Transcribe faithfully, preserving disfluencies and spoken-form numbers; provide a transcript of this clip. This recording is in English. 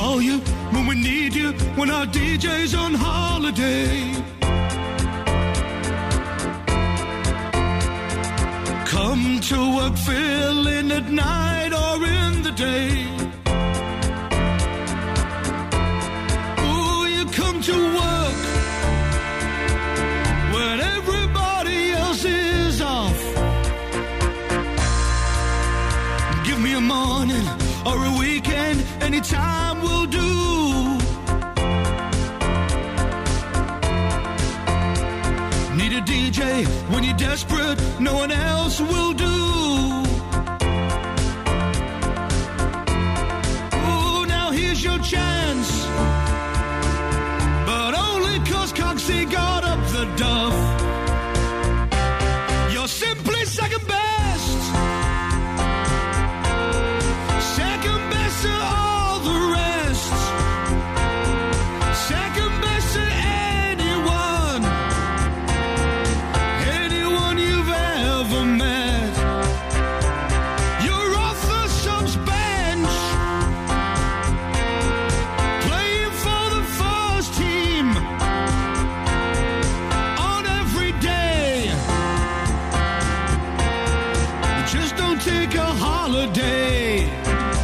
call you when we need you, when our D J's on holiday. Come to work feeling at night or in the day. Oh, you come to work when everybody else is off. Give me a morning or a weekend, anytime will do. Need a D J when you're desperate, no one else will do. Oh, now here's your chance, but only 'cause Coxie got up the duff. You're simply second best, second best to all the rest, second best to anyone, anyone you've ever met. You're off the subs bench, playing for the first team on every day. Just don't take a holiday.